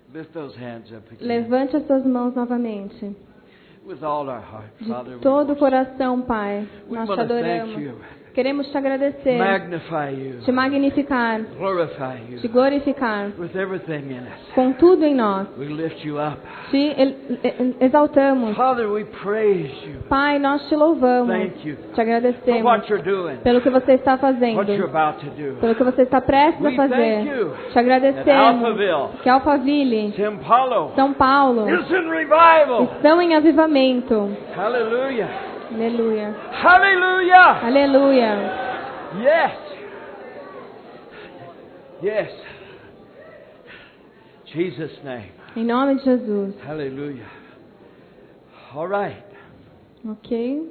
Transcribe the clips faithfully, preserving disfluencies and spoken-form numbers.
Lift those hands up again. Levante as suas mãos novamente. With all our heart, De Father, we todo o worship. coração, Pai, We nós te want to thank adoramos. you, Queremos te agradecer, magnify you, te magnificar, glorify you te glorificar, with everything in us. com tudo em nós. We lift you up. Te el- exaltamos. Father, we praise you. Pai, nós te louvamos, Thank you te for agradecemos what you're doing, pelo que você está fazendo, what you're about to do. pelo que você está prestes a We fazer. thank you Te that agradecemos Alphaville, que Alphaville, São Paulo São Paulo is in revival. estão em avivamento. Hallelujah. Aleluia. Hallelujah. Aleluia. Yes. Yes. Jesus' name. Em nome de Jesus. Hallelujah. All right. Ok?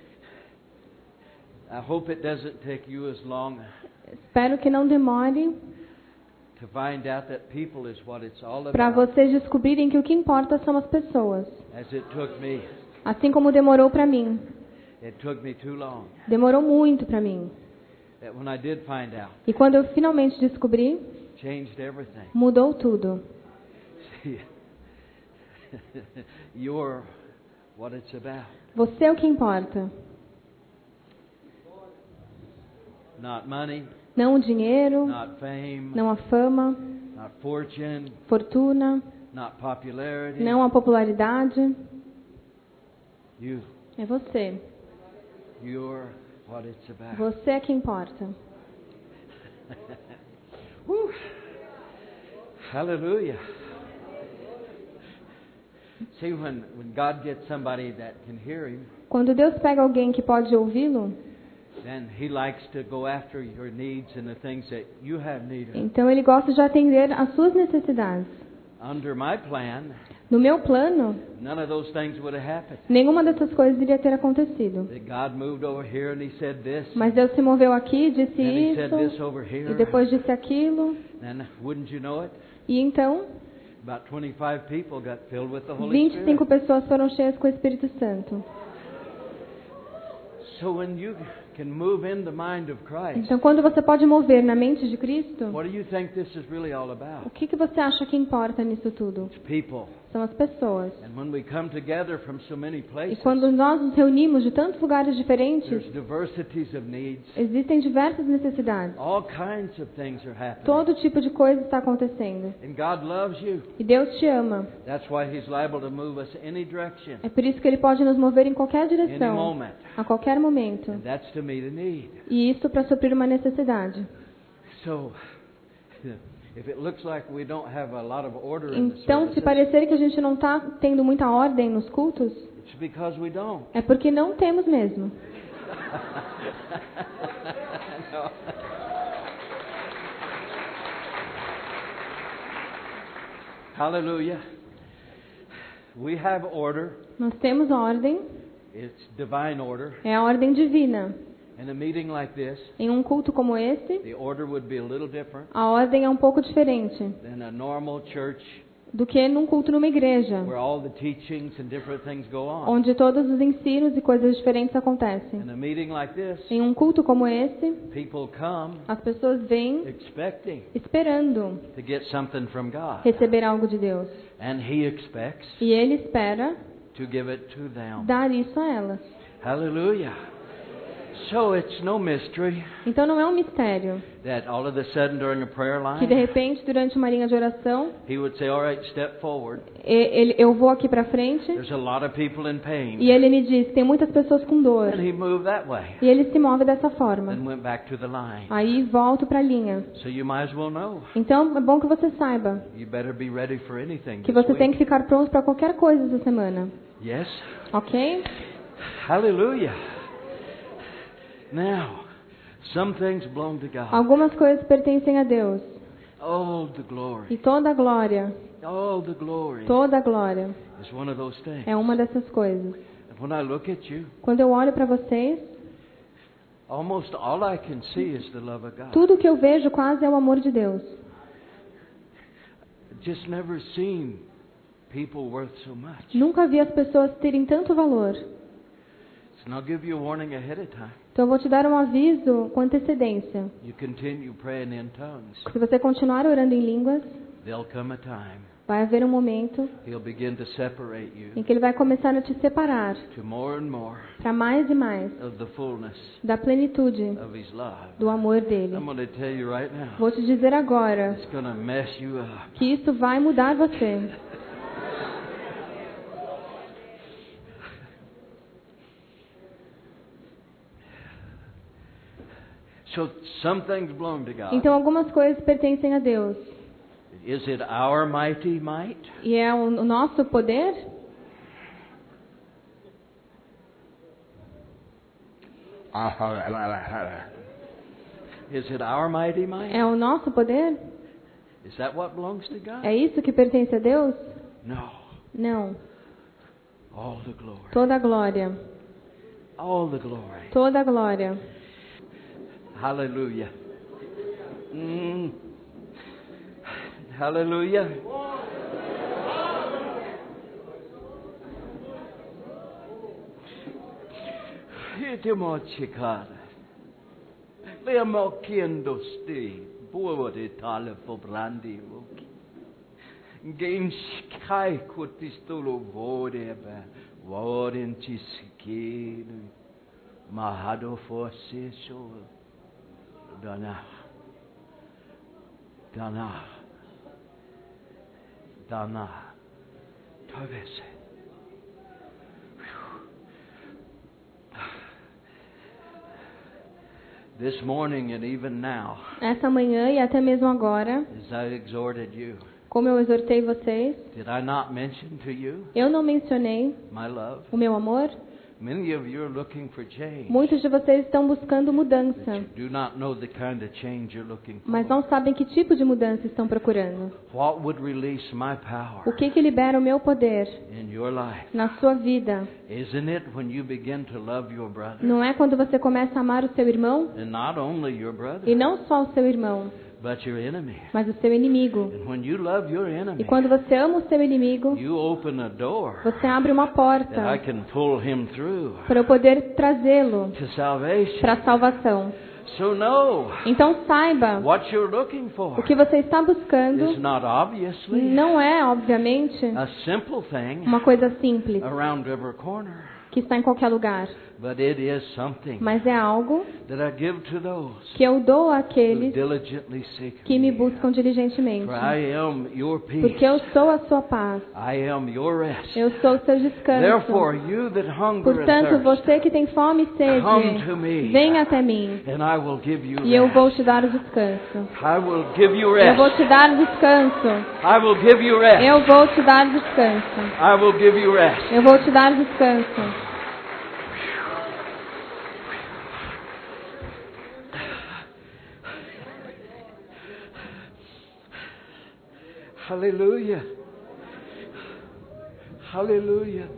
I hope it doesn't take you as long Espero que não demore to find out that people is what it's all para about vocês descobrirem que o que importa são as pessoas. as it took me. Assim como demorou para mim. It took me too long. Demorou muito para mim. That when I did find out, E quando eu finalmente descobri, changed everything. mudou tudo. See, you're what it's about. Você é o que importa. Not money, Não o dinheiro, not fame, não a fama, not fortune, fortuna, not popularity. não a popularidade. You, É você. you're what it's about. Você é que importa. Woo. Hallelujah. See, when, when God gets somebody that can hear Him, Quando Deus pega alguém que pode ouvi-lo, then He likes to go after your needs and the things that you have need of. então Ele gosta de atender às suas necessidades. Under my plan, No meu plano, none of those things would have happened. nenhuma dessas coisas iria ter acontecido. That God moved over here and He said this, Mas Deus se moveu aqui, disse and He said this isso, over here, e depois disse aquilo. and wouldn't you know it? E então, About twenty-five people got filled with the Holy vinte e cinco Spirit. pessoas foram cheias com o Espírito Santo. So when you can move in the mind of Christ, Então, quando você pode mover na mente de Cristo, what do you think this is really all o about? que, que você acha que importa nisso tudo? It's people. São as pessoas. And when we come together from so many E places, quando nós nos reunimos de tantos lugares diferentes, there's diversities of needs. existem diversas necessidades. All kinds of things are happening. Todo tipo de coisa está acontecendo. And God loves you. E Deus te ama. That's why He's liable to move us any direction, É por isso que Ele pode nos mover em qualquer any direção, moment. a qualquer momento. And that's to meet a need. E isso para suprir uma necessidade. So, if it looks like we don't have a lot of order in the Então, se services, parecer que a gente não está tendo muita ordem nos cultos, it's because we don't. é porque não temos mesmo. No. Hallelujah. We have order. Nós temos ordem, It's divine order. é a ordem divina. In a meeting like this, Em um culto como esse, the order would be a little different a ordem é um pouco diferente than a normal church do que num culto numa igreja, where all the teachings and different things go on. onde todos os ensinos e coisas diferentes acontecem. In a meeting like this, Em um culto como esse, people come as pessoas vêm expecting esperando to get something from God, receber algo de Deus. and He expects E Ele espera to give it to them. dar isso a elas. Hallelujah. So it's no mystery Então não é um mistério that all of a sudden during a prayer que de line, repente durante uma linha de oração He would say, all right, step forward. e- ele, eu vou aqui para frente There's a lot of people in pain. e Ele me diz, tem muitas pessoas com dor. And He moved that way E Ele se move dessa forma. and went back to the line. Aí volto para a linha. So you might as well know. Então é bom que você saiba You better be ready for anything que this você tem week. que ficar pronto para qualquer coisa essa semana. Yes? Ok? Hallelujah. Now, some things belong to God. Algumas coisas pertencem a Deus. All the glory, E toda a glória, all the glory toda a glória is one of those things. é uma dessas coisas. And when I look at you, Quando eu olho para vocês, almost all I can see is the love of God. tudo que eu vejo quase é o amor de Deus. Just never seen people worth so much. Nunca vi as pessoas terem tanto valor. And I'll give you a warning ahead of time. Então eu vou te dar um aviso com antecedência. You continue praying in tongues, Se você continuar orando em línguas, there'll come a time vai haver um momento He'll begin to separate you em que Ele vai começar a te separar to more and more para mais e mais of the fullness da plenitude of His love. do amor dele. I'm going to tell you right now, Vou te dizer agora it's going to mess you up. que isso vai mudar você. So some things belong to God. Então algumas coisas pertencem a Deus. Is it our mighty might? E é o o nosso poder? Is it our mighty might? É o nosso poder? Is that what belongs to God? É isso que pertence a Deus? No. Não. All the glory. Toda a glória. All the glory. Toda a glória. Hallelujah. Mm. Hallelujah. Itimo chikara. Lemo kiendo sti. Buode tale for brandi woki. Gain sky kutistolo vode ba. Vodin chiskinu. Mahado for sesho. Dana. Dana. Dana. Tövese. This morning and even now, Essa manhã e até mesmo agora, as I exhorted you, como eu exortei vocês, did I not mention to you eu não mencionei my love? o meu amor. Many of you are looking for change. Muitos de vocês estão buscando But mudança, you do not know the kind of change you're looking for. mas não sabem que tipo de mudança estão procurando. What would release my O power que que libera o meu poder in your life? na sua vida? Isn't it when you begin to love your brother? Não é quando você começa a amar o seu irmão? And not only your brother, E não só o seu irmão, but your enemy. mas o seu inimigo. And when you love your E enemy, quando você ama o seu inimigo, you open a door você abre uma that I porta can pull him through para eu poder trazê-lo to salvation. para a salvação. So know Então saiba, what you're looking for o que você está buscando is not obviously não é, obviamente, a simple thing uma coisa simples around every corner, que está em qualquer lugar, but it is something mas é algo that I give to those que eu dou who àqueles diligently seek que me me. buscam diligentemente. For I am your peace. Porque eu sou a sua paz. I am your rest. Eu sou o seu descanso. Therefore, you that hunger Portanto, and thirst, você que tem fome e come to sede, me, venha até mim and I will give you e eu rest. vou te dar o descanso. I will give you Eu rest. vou te dar o descanso. I will give you rest. Eu vou te dar o descanso. I will give you rest. Eu vou te dar o descanso. Hallelujah. Hallelujah.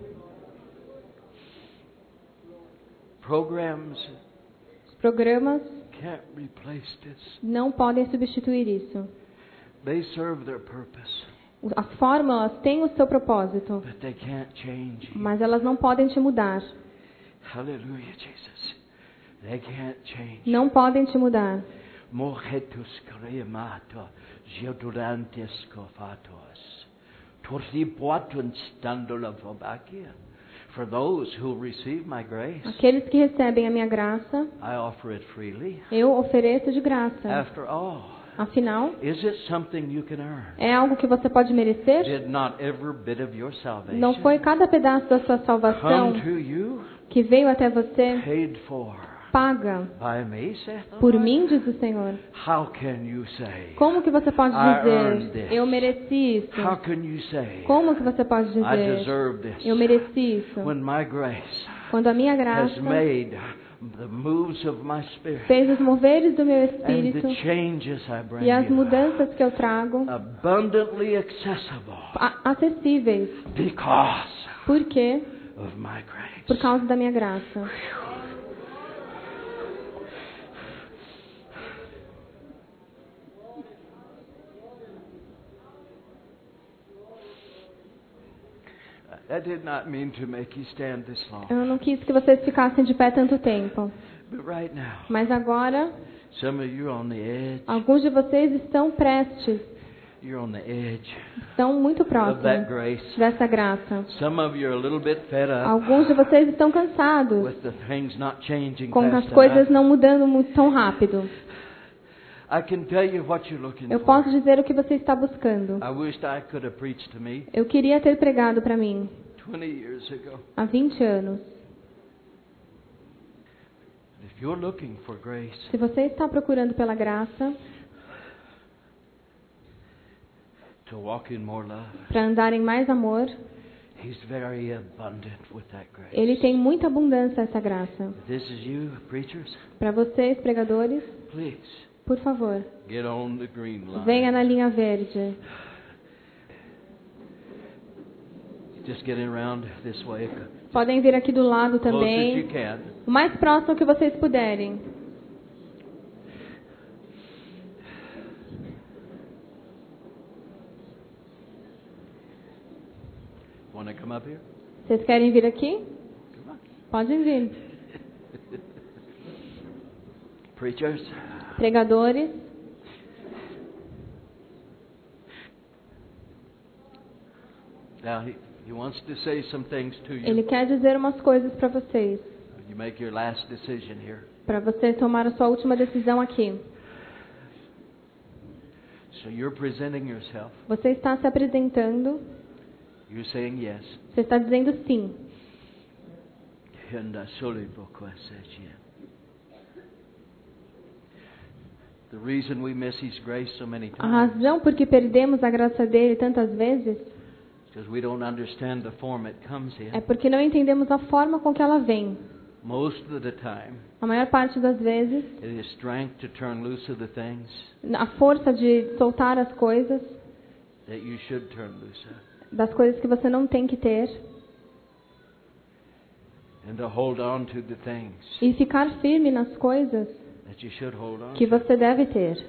Programs Os programas can't replace this. não podem substituir isso. They serve their purpose, As fórmulas têm o seu propósito, but they can't change. mas elas não podem te mudar. Hallelujah, Jesus. They can't change. Não podem te mudar. Mojetus cremato, geodurantes cofatos. Torsi boatun standula vobakia. For those who receive my grace, Aqueles que recebem a minha graça, I offer it freely. eu ofereço de graça. After all, Afinal, is it something you can earn? é algo que você pode merecer? Did not every bit of your salvation Não foi cada pedaço da sua salvação come to you, que veio até você paid for paga by me, saith the por Lord? mim, diz o Senhor? How can you say? Como que você pode I earned dizer, this. eu mereci isso? How can you say? Como que você pode I dizer, deserve this. eu mereci isso? When my grace Quando a minha has graça made the moves of my spirit fez os moveres do meu and espírito the changes I bring e as you mudanças que eu trago abundantly accessible a- acessíveis. because Por quê? of my grace. Por causa da minha graça. I did not mean to make you stand this long. Eu não quis que vocês ficassem de pé tanto tempo. But right now, Mas agora, some of you are on the edge. alguns de vocês estão prestes You're on the edge Estão muito of that próximos grace. dessa graça. Some of you are a little bit fed up Alguns de vocês estão cansados with the things not changing com as fast coisas enough. não mudando muito tão rápido. I can tell you what you're looking Eu for. posso dizer o que você está buscando. I wished I could have preached to me Eu queria ter pregado para mim twenty years ago. há vinte anos. If you're looking for grace, Se você está procurando pela graça to walk in more love, para andar em mais amor, He's very abundant with that grace. Ele tem muita abundância essa graça. If this is you, preachers, Para vocês, pregadores, please por favor, get on the green line. venha na linha verde. Just get around this way. Podem vir aqui do lado Close as you também, can. o mais próximo que vocês puderem. Want to come up here? Vocês querem vir aqui? Come on. Podem vir. Preachers, Pregadores, now he, he wants to say some things to you. Ele quer dizer umas coisas para vocês. You make your last decision here. Para você tomar a sua última decisão aqui. So you're presenting yourself. Você está se apresentando, You're saying yes. você está dizendo sim. And I surely will says yes. The reason we miss His grace so many A times razão por que perdemos a graça dele tantas vezes is because we don't understand the form it comes é in. porque não entendemos a forma com que ela vem. Most of the time, A maior parte das vezes, it is strength to turn loose of the things a força de soltar as coisas, that you should turn loose of, das coisas que você não tem que ter, and to hold on to the things e ficar firme nas coisas that you should hold on que to. você deve ter.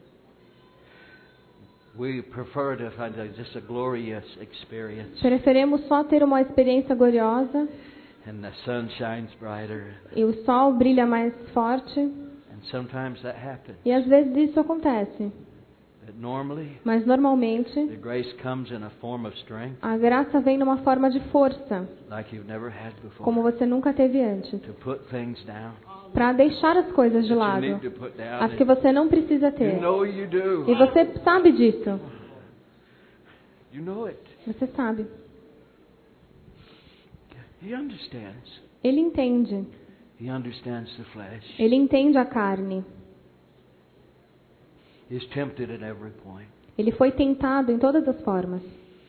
We prefer to find a, just a glorious experience, Preferimos só ter uma experiência gloriosa and the sun shines brighter, e o sol brilha mais forte, and sometimes that happens. e às vezes isso acontece. But normally, Mas normalmente the grace comes in a form of strength a graça vem numa forma de força, like you've never had before. como você nunca teve antes, To put things down para deixar as coisas de that you lado, need to put down. as que você não precisa You ter. know you do. E você sabe disso. You know it. Você sabe. He understands. Ele entende. He understands the flesh. Ele entende a carne. He's tempted at every point. Ele foi tentado em todas as formas.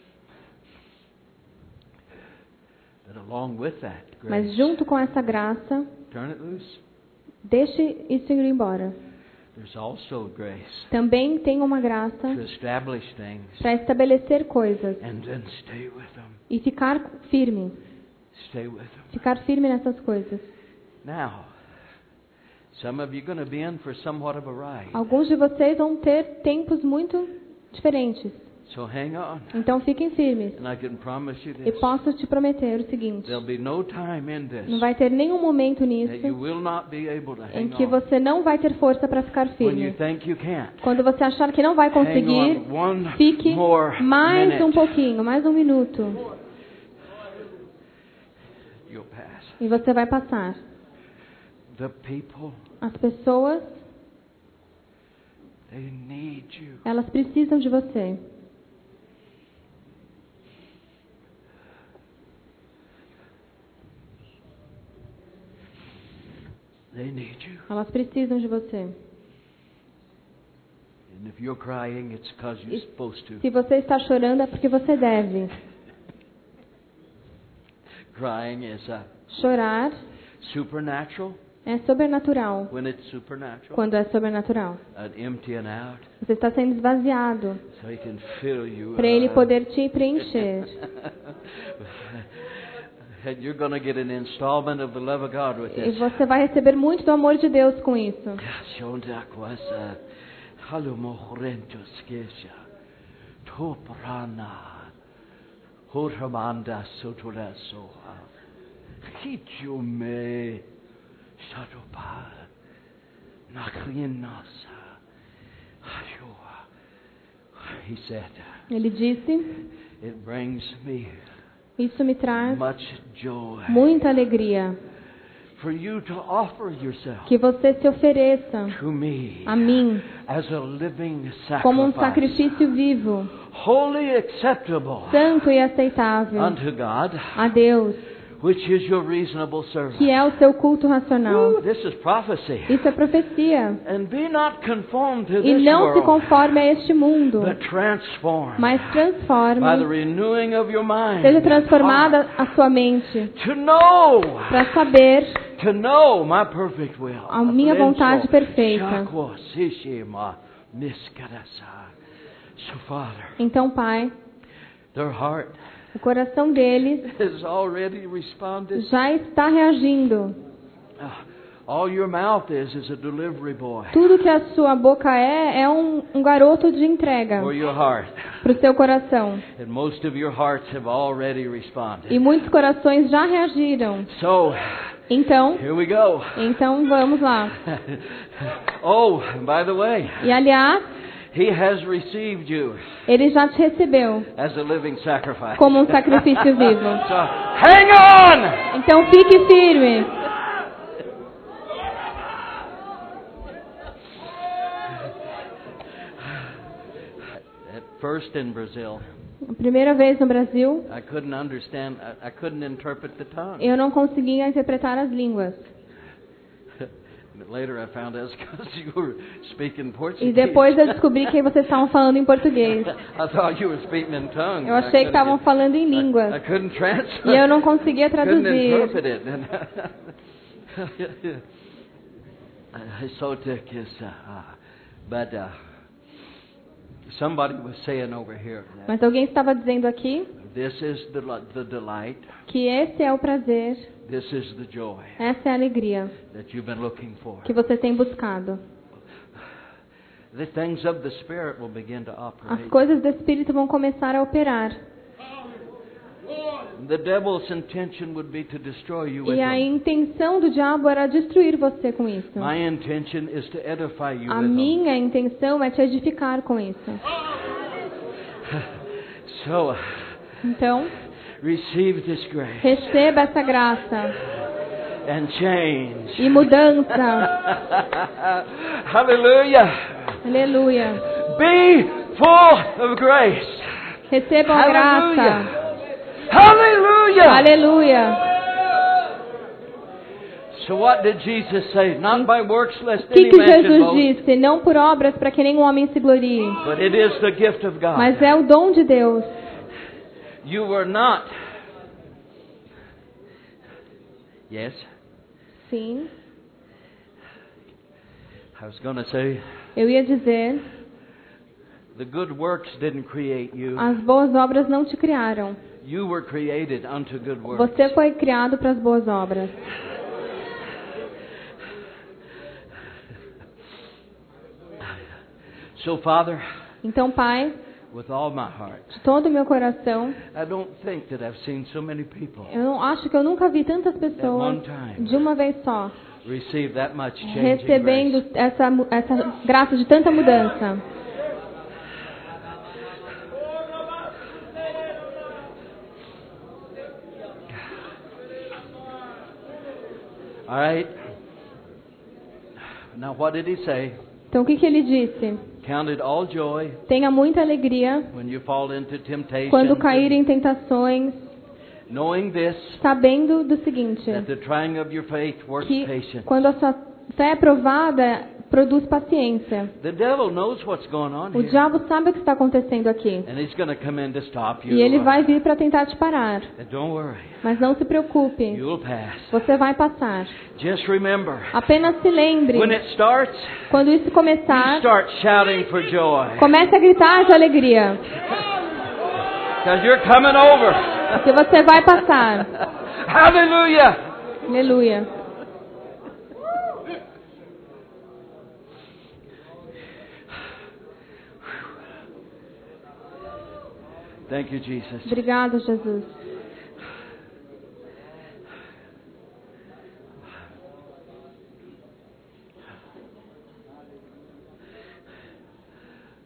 But along with that grace, Mas junto com essa graça, turn it loose. deixe isso ir embora. There's also grace Também tem uma graça to establish things para estabelecer coisas and then stay with them. e ficar firme. Stay with them. Ficar firme nessas coisas. Now, some of you are going to be in for somewhat of a ride. Alguns de vocês vão ter tempos muito diferentes. So hang on. Então fiquem firmes. And I can promise you E this. posso te prometer o seguinte: There'll be no time in this não vai ter nenhum momento that you nisso will not be able to em hang que on. você não vai ter força para ficar When you firme. think you can't, Quando você achar que não vai hang conseguir, on one fique more mais minute. um pouquinho, mais um minuto. You'll pass. E você vai passar. The people, As pessoas, they need you. elas precisam de você. They need you. Elas precisam de você. And if you're crying, it's because you're supposed to. Se você está chorando é porque você deve. Crying is uh, Chorar supernatural é sobrenatural. when it's supernatural. Quando é sobrenatural. And emptying out Você está sendo esvaziado so he can fill you para Ele up. poder te preencher. And you're going to get an installment of the love of God with E this. você vai receber muito do amor de Deus com isso. Shonda kwasa halumorentos kesha toprana horamanda sotura soha hichume shatopa nakrinasa ayua He said, Ele disse, it brings me isso me traz much joy muita alegria for you to offer yourself que você se ofereça to me a mim as a living como um sacrifice, sacrifício vivo, wholly acceptable santo e aceitável unto God, a Deus, which is your reasonable service. que é o seu culto racional. Ooh, this is prophecy. Isso é profecia. And be not conformed to E this não se world, conforme a este mundo, but transformed mas by the transforme, renewing of your mind. seja transformada a sua mente To know, para saber to know my perfect will. a minha vontade perfeita. So, Father, Então, Pai, their heart o coração deles has already responded. já está reagindo. Uh, All your mouth is is a delivery boy Tudo que a sua boca é, é um, um garoto de entrega for your heart. para o seu coração. And most of your hearts have already responded. E muitos corações já reagiram. So, Então, here we go. então vamos lá. Oh, by the way, E aliás, he has received you ele já te recebeu as a living sacrifice. como um sacrifício vivo. So, hang on! Então fique firme. At first in Brazil, A primeira vez no Brasil, I couldn't understand, I, I couldn't interpret the tongue. eu não conseguia interpretar as línguas. But later I found out it's because you were speaking Portuguese. E depois eu descobri que vocês estavam falando em português. I thought you were speaking in tongues. Eu I achei que couldn't estavam get- falando em I, I línguas. couldn't translate. E eu não conseguia couldn't traduzir. interpret it. I so took his, uh, but uh, somebody was saying over here that Mas alguém estava dizendo aqui this is the, the delight, que esse é o prazer, this is the joy essa é a alegria that you've been looking for. que você tem buscado. The things of the Spirit will begin to As operate. coisas do Espírito vão começar a operar. The devil's intention would be to destroy you with E a them. intenção do diabo era destruir você com isso. My intention is to edify you A with them. minha intenção é te edificar com isso. So, Então, receive this grace receba essa graça and change. e mudança. Hallelujah. Aleluia. Be full of grace. Recebam a graça. Hallelujah. Aleluia. So what did Jesus say? Not by works lest O que, any que man should Jesus boast, disse? Não por obras para que nenhum homem se glorie, but it is the gift of God. mas é o dom de Deus. You were not. Yes, Sim. I was going to say Eu ia dizer, the good works didn't create you. as boas obras não te criaram. You were created unto good works. Você foi criado para as boas obras. So, Father, Então, Pai, with all my heart, de todo o meu coração, I don't think that I've seen so many people eu não, acho que eu nunca vi tantas at pessoas one time de uma vez só receive that much changing recebendo grace. essa, mu- essa graça de tanta mudança. All right. Now, what did he say? Então, o que, que ele disse? Count it all joy Tenha muita alegria when you fall into temptation, quando caírem em tentações, knowing this, sabendo do seguinte, that the trying of your faith works que patience. quando a sua fé é provada, produz paciência. The devil knows what's going on O here, diabo sabe o que está acontecendo aqui. and he's going to come in to stop you. E ele vai vir para tentar te parar. And don't worry, Mas não se preocupe. you'll pass. Você vai passar. Just remember, Apenas se lembre, when it starts, quando isso you começar, start shouting for joy, comece a gritar de alegria. because you're coming over. Porque você vai passar. Hallelujah. Aleluia. Thank you, Jesus. Obrigado, Jesus.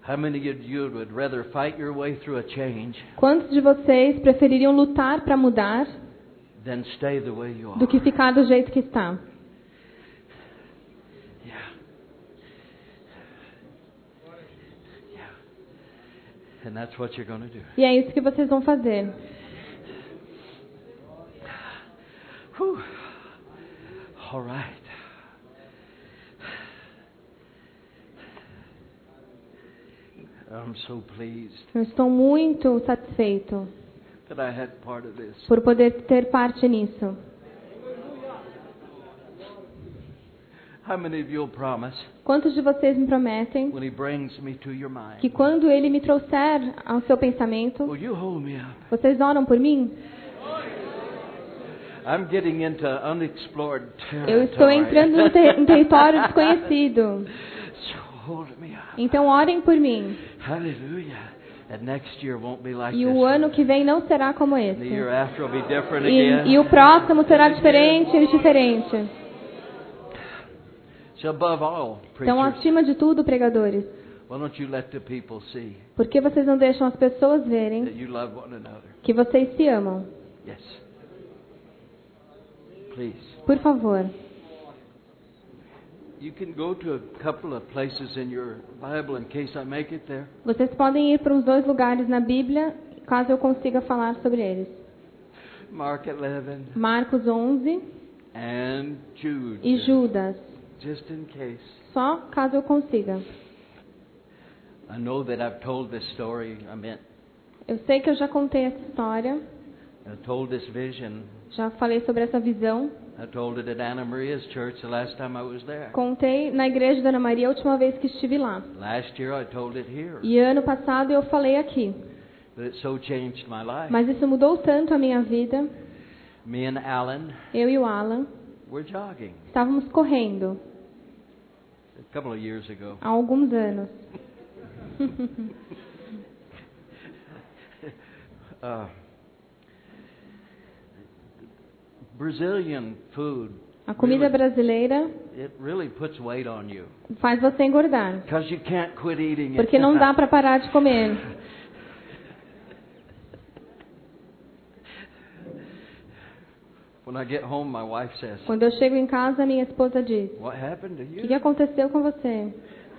How many of you would rather fight your way through a change Quantos de vocês prefeririam lutar para mudar than stay the way you are? do que ficar do jeito que está? Yeah. Yeah. And that's what you're going to do. E é isso que vocês vão fazer. Whew. All right. I'm so pleased Eu estou muito satisfeito that I had part of this. por poder ter parte nisso. How many of you will promise Quantos de vocês me prometem when He brings me to your mind? que quando Ele me trouxer ao seu pensamento, Will you hold me up? vocês oram por mim? I'm getting into unexplored territory. Eu estou entrando em, ter- em território desconhecido. So hold me up. Então orem por mim. Hallelujah. And next year won't be like E this. o ano que vem não será como The esse. year after will be different again. E, e o próximo será diferente e diferente. So above all, Então, preachers, acima de tudo, pregadores, why don't you let the people see por que vocês não deixam as pessoas that verem you love one another? que vocês se amam? Yes. Please. Por favor. You can go to a couple of places in your Bible in case I make it there. Vocês podem ir para os dois lugares na Bíblia, caso eu consiga falar sobre eles. Mark eleven Marcos onze and Jude. e Judas. Just in case. Só caso eu consiga. I know that I've told this story. I mean, Eu sei que eu já contei essa história, I told this vision. já falei sobre essa visão. I told it at Anna Maria's church the last time I was there. Contei na igreja da Ana Maria a última vez que estive lá. Last year I told it here. E ano passado eu falei aqui. But it so changed my life. Mas isso mudou tanto a minha vida. Me and Alan Eu e o Alan were jogging estávamos correndo a couple of years ago. há alguns anos. uh, Brazilian food, A comida brasileira it really puts weight on you faz você engordar, because you can't quit eating it. porque não dá para parar de comer. When I get home, my wife says, Quando eu chego em casa, minha esposa diz: "What happened to O que, you?" que aconteceu com você?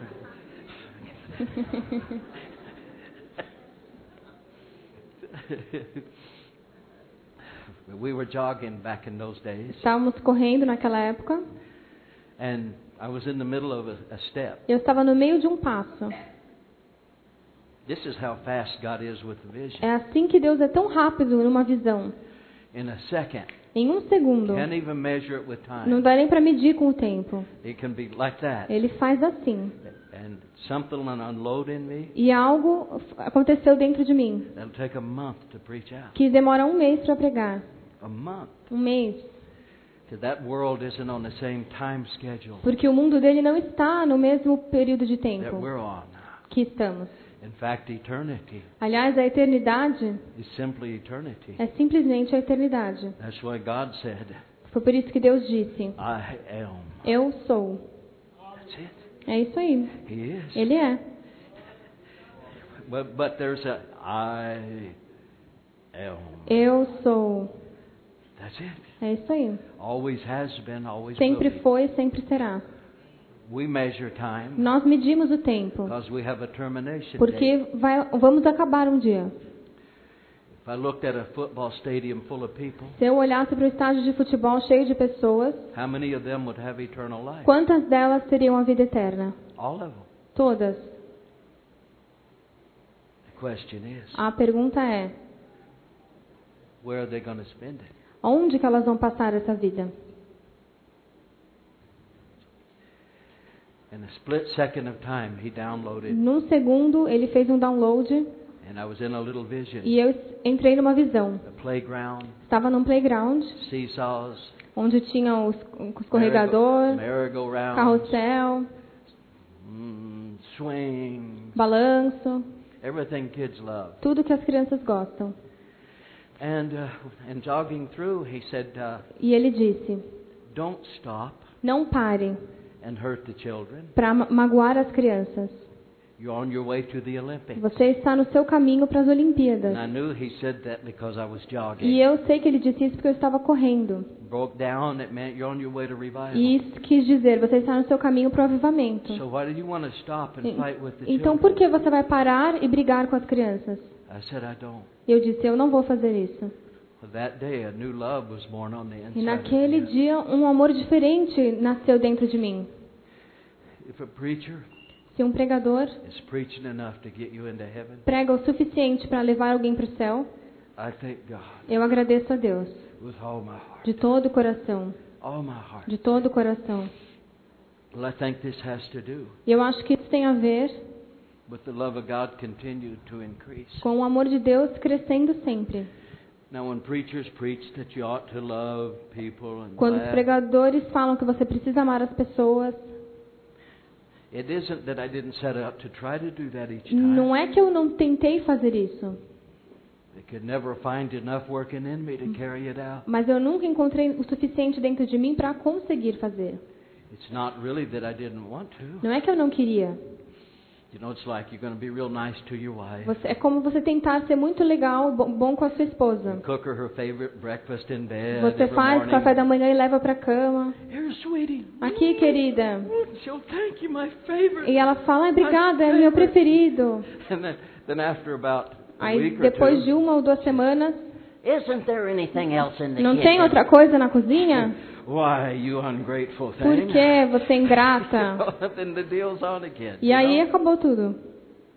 We were jogging back in those days, Estávamos correndo naquela época. and I was in the middle of a, a step. Eu estava no meio de um passo. This is how fast God is with the vision. É assim que Deus é tão rápido numa visão. In a second, Em um segundo. can't even measure it with Não time. dá nem para medir com o tempo. It can be like that. Ele faz assim. And something will unload in me. E algo aconteceu dentro de mim That'll take a month to preach out. que demora um mês para pregar. A month. Um mês. Because that world isn't on the same time schedule Porque o mundo dele não está no mesmo período de that tempo we're on. que estamos. In fact, eternity Aliás, a eternidade is simply eternity. é simplesmente a eternidade. That's why God said, Foi por isso que Deus disse: I am. Eu sou. That's it. É isso aí. He is. Ele é. But, but there's a I am. Eu sou. That's it. É isso aí. Always has been, always Sempre will be. foi, sempre será. We measure time Nós medimos o tempo, because we have a termination date. porque vai, vamos acabar um dia. If I looked at a football stadium full of people, Se eu olhasse para o estádio de futebol cheio de pessoas, how many of them would have eternal life? quantas delas teriam a vida eterna? All of them. Todas. The question is, A pergunta é: where are they going to spend it? onde que elas vão passar essa vida? In a split second of time, he downloaded, Num segundo, ele fez um download and I was in a little vision. e eu entrei numa visão. A playground, Estava num playground, seesaws, onde tinha o o escorregador, merry-go-round, carrossel, mm, swing, balanço, everything kids love. tudo que as crianças gostam. And uh, and jogging through, he said, uh, E ele disse: "Don't stop não pare and hurt the children. para magoar as crianças. You're on your way to the Olympics. Você está no seu caminho para as Olimpíadas. And I knew he said that because I was jogging. E eu sei que ele disse isso porque eu estava correndo. Broke down, it meant you're on your way to revival. E isso quis dizer, você está no seu caminho para o avivamento. So why do you want to stop and fight with the Então children? por que você vai parar e brigar com as crianças? I said I don't. Eu disse, eu não vou fazer isso. Well, that day a new love was born on the inside E naquele of me. dia um amor diferente nasceu dentro de mim. If a preacher Se um pregador is preaching enough to get you into heaven, prega o suficiente para levar alguém para o céu, I thank God eu agradeço a Deus with all my heart. de todo o coração, All my heart. de todo o coração. Well, I think this has to do E eu acho que isso tem a ver with the love of God continue to increase. com o amor de Deus crescendo sempre. Now, when preachers preach that you ought to love people and Quando os laugh, pregadores falam que você precisa amar as pessoas, it isn't that I didn't set out to try to do that each time. não é que eu não tentei fazer isso, They could never find enough working in me to carry it out. mas eu nunca encontrei o suficiente dentro de mim para conseguir fazer. It's not really that I didn't want to. Não é que eu não queria. You know, it's like you're going to be real nice to your wife. Você, é como você tentar ser muito legal, bom, bom com a sua esposa. Cook her her favorite breakfast in bed Você every faz morning. café da manhã e leva para a cama. Here, sweetie. Aqui, querida. She'll thank you, my favorite. E ela fala, ah, obrigada, é meu preferido. And then, then after about a Aí, week or depois two, de uma ou duas semanas, Isn't there anything else in the não kitchen? tem outra coisa na cozinha? why, you ungrateful Por thing. que você é ingrata? Then the deal's on again. E you aí know? acabou tudo.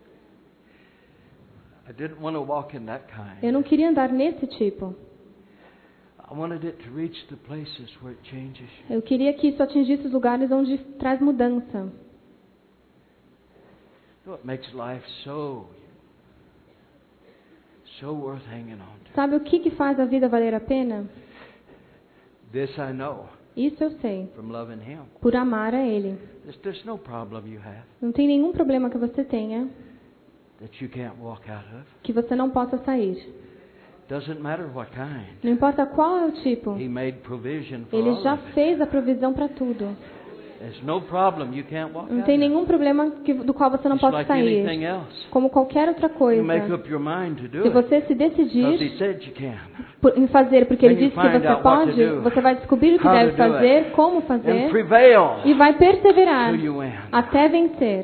I didn't want to walk in that kind. Eu não queria andar nesse tipo. I wanted it to reach the places where it changes you. Eu queria que isso atingisse os lugares onde traz mudança. You know what makes life so, so worth hanging on to? Sabe o que, que faz a vida valer a pena? This I know Isso eu sei. from loving Him. Por amar a Ele. There's, there's no problem you have Não tem nenhum problema que você tenha that you can't walk out of. que você não possa sair. Doesn't matter what kind. Não importa qual é o tipo. He made provision for Ele all já of it. fez a provisão para tudo. There's no problem you can't walk Não out tem of. nenhum problema que, do qual você não It's possa like anything sair. else. Como qualquer outra You coisa. make up your mind to do Se it você se because decidir He said you can. por- em fazer porque Ele Then you disse que find você out what to pode, do, você vai descobrir o que how deve to do it, fazer, como And fazer prevail e vai perseverar till you win. até vencer.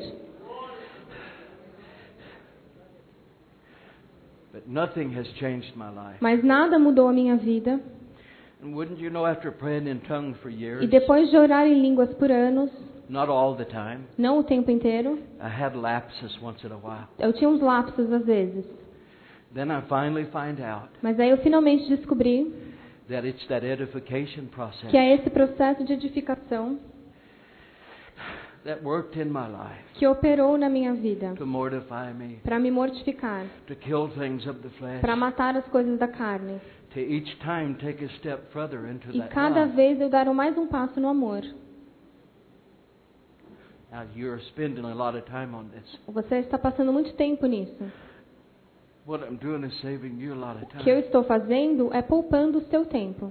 But nothing has changed my life. Mas nada mudou a minha vida. And wouldn't you know, after praying in tongues for years, E depois de orar em línguas por anos, not all the time, não o tempo inteiro, I had lapses once in a while. eu tinha uns lapsos às vezes. Then I finally find out Mas aí eu finalmente descobri that it's that edification process que é esse processo de edificação that worked in my life que operou na minha vida to mortify me, para me mortificar, to kill things of the flesh, para matar as coisas da carne. to each time take a step further into E that cada love. vez eu dar mais um passo no amor. Now you're spending a lot of time on this. Você está passando muito tempo nisso. What I'm doing is saving you a lot of O que eu time. estou fazendo é poupando o seu tempo.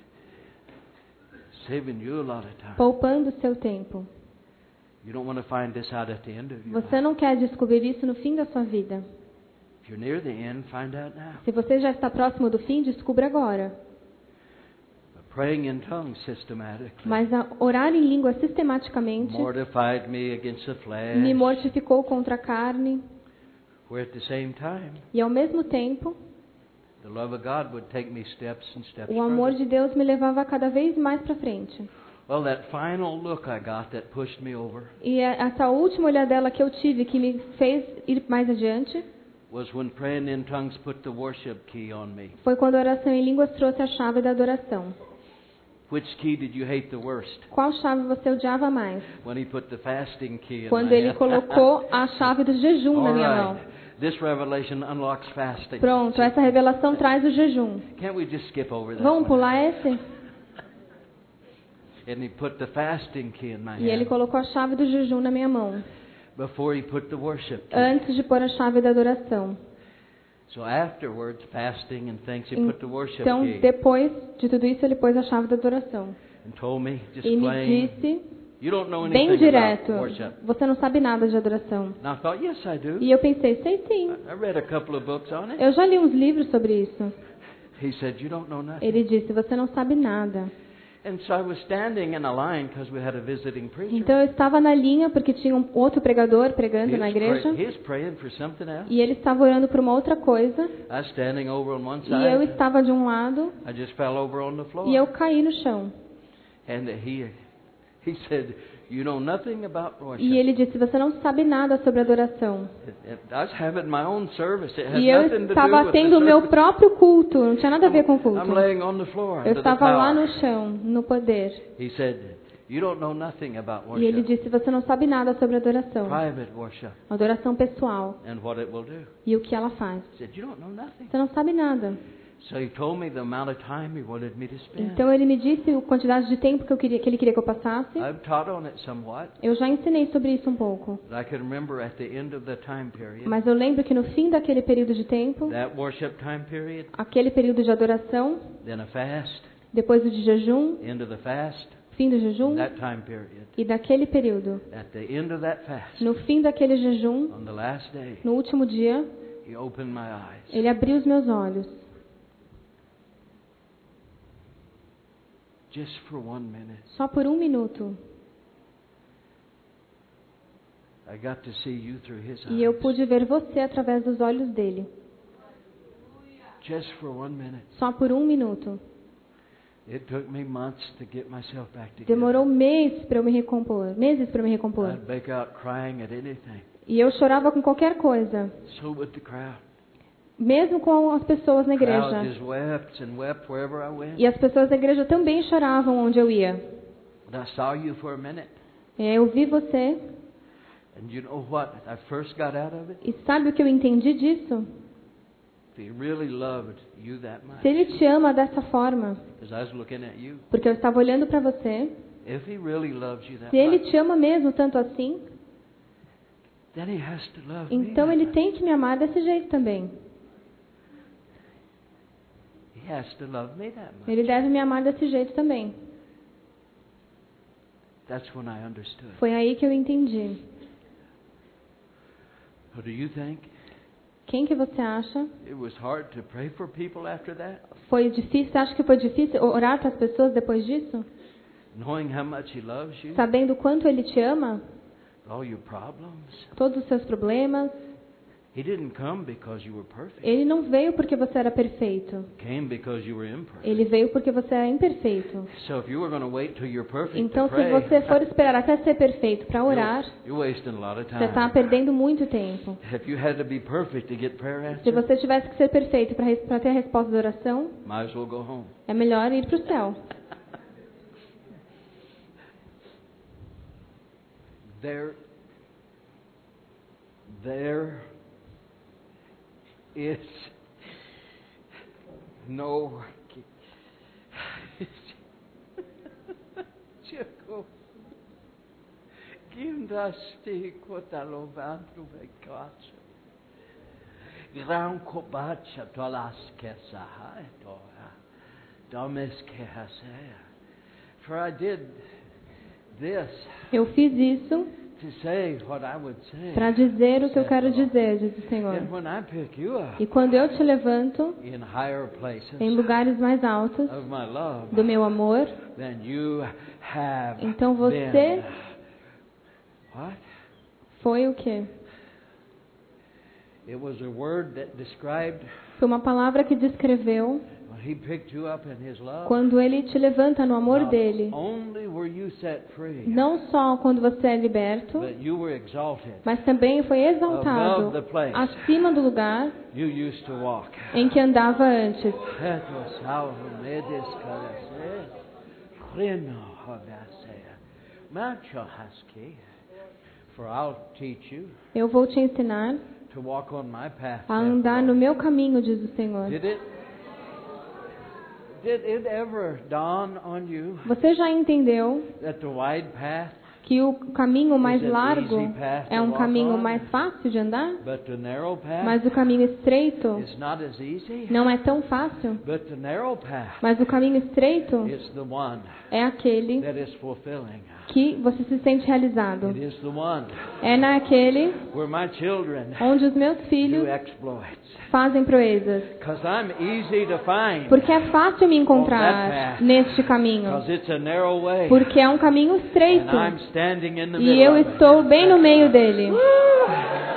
Saving you a lot of time. Poupando o seu tempo. You don't want to find this out at the end of your Você life. não quer descobrir isso no fim da sua vida. If you're near the end, find out now. Se você já está próximo do fim, descubra agora. But praying in tongues systematically Mas a orar em língua sistematicamente mortified me against the flesh, me mortificou contra a carne. where at the same time E ao mesmo tempo, the love of God would take me steps and steps o amor further. de Deus me levava cada vez mais para frente. Well, that final look I got that pushed me over E essa última olhadela que eu tive que me fez ir mais adiante was when praying in tongues put the worship key on me. foi quando a oração em línguas trouxe a chave da adoração. Which key did you hate the worst? Qual chave você odiava mais? When he put the fasting key in Quando my ele hand. colocou a chave do jejum na All minha right. mão. This revelation unlocks fasting. Pronto, essa revelação traz o jejum. Can't we just skip over that Vamos one? pular esse? And he put the fasting key in my E ele hand colocou a chave do jejum na minha mão, before he put the worship key. antes de pôr a chave da adoração. So afterwards, fasting and things, he put the worship Então, key depois de tudo isso, ele pôs a chave da adoração. and told me, just E me plain, disse, You don't know bem anything direto. about worship. Você não sabe nada de adoração. And I thought, yes, I do. E eu pensei, sei sim. I read a couple of books on it. Eu já li uns livros sobre isso. He said, you don't know nothing. Ele disse, você não sabe nada. And so I was standing in a line because we had a visiting preacher. Então eu estava na linha porque tinha um outro pregador pregando He na was, igreja. pray, he was praying for something else. E ele estava orando por uma outra coisa. I was standing over on one E eu side. estava de um lado. I just fell over on the floor. E eu caí no chão. And he, he said, you know nothing about worship. E ele disse, você não sabe nada sobre adoração. It- it- I was having my own service. It had E eu nothing to do estava with tendo the o meu service. próprio culto. Não tinha nada a ver com o culto. I'm laying on the floor Eu under the estava lá power. no chão, no poder. He said, you don't know nothing about E ele worship. disse, você não sabe nada sobre adoração. Private worship Adoração pessoal. and what it will do. E o que ela faz. He said, you don't know nothing. Você não sabe nada. So he told me the amount of time he wanted me to spend. Então ele me disse a quantidade de tempo que, eu queria, que ele queria que eu passasse. I've taught on it somewhat. Eu já ensinei sobre isso um pouco. But I can remember at the end of the time period, Mas eu lembro que no fim daquele período de tempo, that worship time period, aquele período de adoração, then a fast, depois do de jejum, end of the fast, fim do jejum, that time period. e daquele período, At the end of that fast, no fim daquele jejum, on the last day, no último dia, he opened my eyes. ele abriu os meus olhos. Just for one minute, Só por um minuto. I got to see you through his E eu eyes. pude ver você através dos olhos dele. Just for one minute. Só por um minuto. It took me months to get myself back together. Demorou meses para eu me recompor. Meses para eu me recompor. I'd break out crying at anything. E eu chorava com qualquer coisa. So would the crowd. Mesmo com as pessoas na crowd igreja. just wept and wept wherever I went. E as pessoas da igreja também choravam onde eu ia. But I saw you for a minute. É, eu vi você. And you know what I first got out of it? E sabe o que eu entendi disso? If he really loved you that much. Se ele te ama dessa forma, Because I was looking at you. porque eu estava olhando para você, If he really loves you that se ele much, te ama mesmo tanto assim, then he has to love então me. ele tem que me amar desse jeito também. He has to love me that much. Ele deve me amar desse jeito também. That's when I understood. Foi aí que eu entendi. What do you think? Quem que você acha? It was hard to pray for people after that, Foi difícil? Você acha que foi difícil orar para as pessoas depois disso? knowing how much he loves you, Sabendo o quanto ele te ama? all your problems. Todos os seus problemas? He didn't come because you were perfect. Ele não veio porque você era perfeito. Came because you were imperfect. Ele veio porque você era imperfeito. So if you were going to wait till you're perfect Então, to se pray, você for esperar até ser perfeito para orar, you're, you're wasting a lot of você está time. perdendo muito tempo. If you had to be perfect to get prayer Se answered, você tivesse que ser perfeito para ter a resposta da oração, might as well go home. é melhor ir para o céu. There, there is no. Chico, Gimnastik kotalovantru vekacha. Gran kobacha tolaske sahai toha. Domeske hasea. For I did this Eu fiz isso to say what I would say. para dizer o que eu quero dizer, diz o Senhor. And when I pick you up E quando eu te levanto in higher places em lugares mais altos of my love, do meu amor, then you have então você been. What? foi o quê? It was a word that described Foi uma palavra que descreveu when he picked you up in his love. quando ele te levanta no amor Not dele. only were you set free, Não só quando você é liberto, but you were exalted. mas também foi exaltado Above the place. acima do lugar You used to walk. em que andava antes. For I'll teach you Eu vou te ensinar to walk on my path. a andar no meu caminho, diz o Senhor. Did it? Did it ever dawn on you Você já entendeu that the wide path que o caminho mais Is it largo easy path é to um walk caminho on? mais fácil de andar, But the narrow path mas o caminho estreito is not as easy. não é tão fácil. But the narrow path Mas o caminho estreito is the one é aquele that is fulfilling. que você se sente realizado. It is the one É naquele where my children onde os meus do filhos exploits. fazem proezas. Because I'm easy to find. Porque é fácil me encontrar neste caminho. Because it's a narrow way. Porque é um caminho estreito. And I'm standing in the E middle eu of it. estou bem no meio dele.